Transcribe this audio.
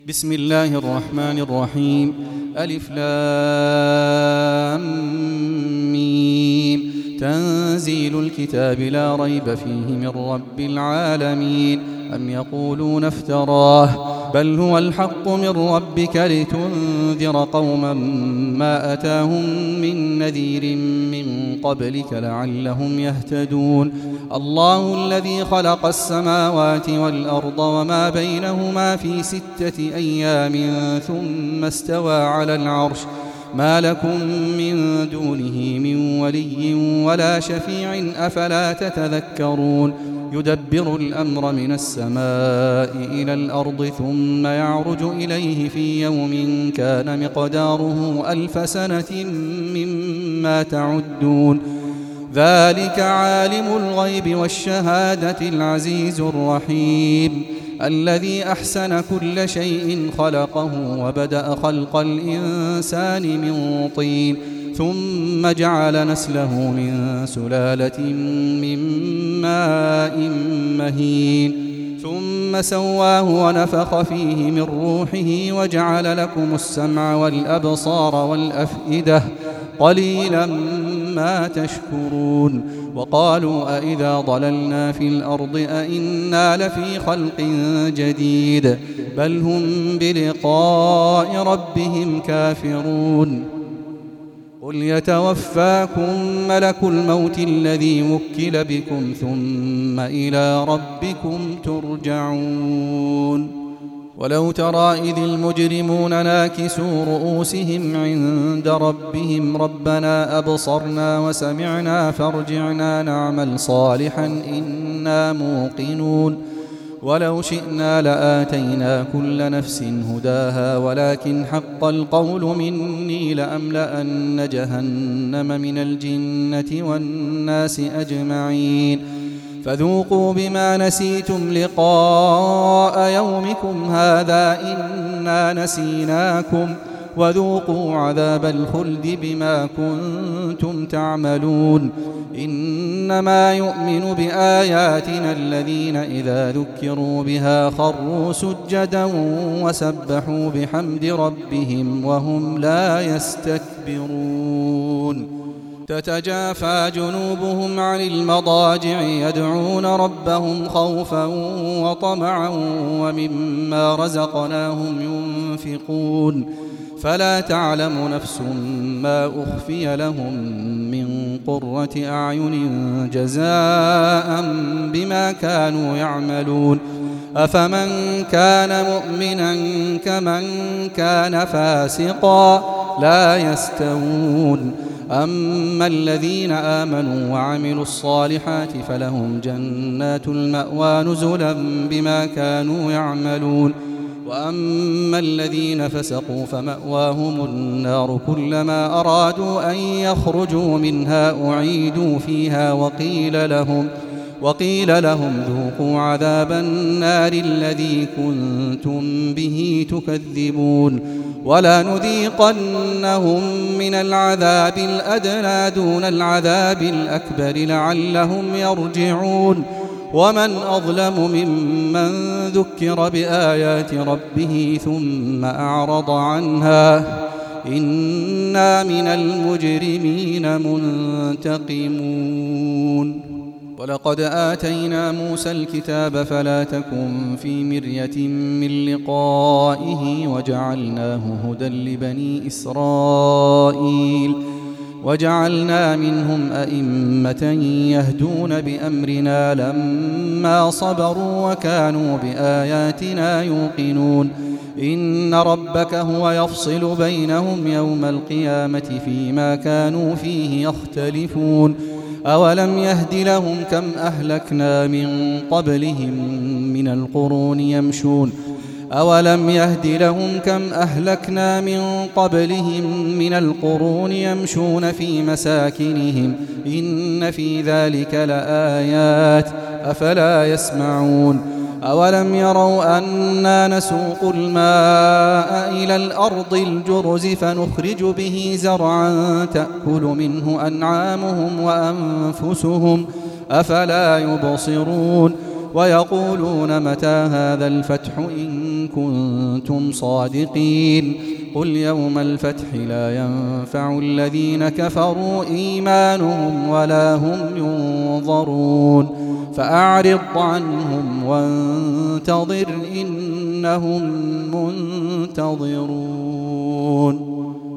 بسم الله الرحمن الرحيم. ألف لام ميم. تنزيل الكتاب لا ريب فيه من رب العالمين. أم يقولون افتراه بل هو الحق من ربك لتنذر قوما ما أتاهم من نذير من قبلك لعلهم يهتدون. الله الذي خلق السماوات والأرض وما بينهما في 6 أيام ثم استوى على العرش ما لكم من دونه من ولي ولا شفيع أفلا تتذكرون. يدبر الأمر من السماء إلى الأرض ثم يعرج إليه في يوم كان مقداره 1000 سنة مما تعدون. ذلك عالم الغيب والشهادة العزيز الرحيم الذي أحسن كل شيء خلقه وبدأ خلق الإنسان من طين ثم جعل نسله من سلالة من ماء مهين ثم سواه ونفخ فيه من روحه وجعل لكم السمع والأبصار والأفئدة قليلا ما تشكرون. وقالوا أئذا ضللنا في الأرض أئنا لفي خلق جديد بل هم بلقاء ربهم كافرون. قل يتوفاكم ملك الموت الذي وكل بكم ثم إلى ربكم ترجعون. ولو ترى إذ المجرمون ناكسوا رؤوسهم عند ربهم ربنا أبصرنا وسمعنا فارجعنا نعمل صالحا إنا موقنون. ولو شئنا لآتينا كل نفس هداها ولكن حق القول مني لأملأن جهنم من الجنة والناس أجمعين. فذوقوا بما نسيتم لقاء يومكم هذا إنا نسيناكم وذوقوا عذاب الخلد بما كنتم تعملون. إنما يؤمن بآياتنا الذين إذا ذكروا بها خروا سجدا وسبحوا بحمد ربهم وهم لا يستكبرون. تتجافى جنوبهم عن المضاجع يدعون ربهم خوفا وطمعا ومما رزقناهم ينفقون. فلا تعلم نفس ما أخفي لهم من قرة أعين جزاء بما كانوا يعملون. أفمن كان مؤمنا كمن كان فاسقا لا يستوون. أما الذين آمنوا وعملوا الصالحات فلهم جنات المأوى نزلا بما كانوا يعملون. وأما الذين فسقوا فمأواهم النار كلما أرادوا أن يخرجوا منها أعيدوا فيها وقيل لهم ذوقوا عذاب النار الذي كنتم به تكذبون. ولنذيقنهم من العذاب الأدنى دون العذاب الأكبر لعلهم يرجعون. ومن أظلم ممن ذكر بآيات ربه ثم أعرض عنها إنا من المجرمين منتقمون. ولقد آتينا موسى الكتاب فلا تكن في مرية من لقائه وجعلناه هدى لبني إسرائيل وجعلنا منهم أئمة يهدون بأمرنا لما صبروا وكانوا بآياتنا يوقنون. إن ربك هو يفصل بينهم يوم القيامة فيما كانوا فيه يختلفون. أولم يهد لهم كم أهلكنا من قبلهم من القرون يمشون في مساكنهم إن في ذلك لآيات أفلا يسمعون. أولم يروا أنا نسوق الماء إلى الأرض الجرز فنخرج به زرعا تأكل منه أنعامهم وأنفسهم أفلا يبصرون. ويقولون متى هذا الفتح إن كنتم صادقين قل يوم الفتح لا ينفع الذين كفروا إيمانهم ولا هم ينظرون فأعرض عنهم وانتظر إنهم منتظرون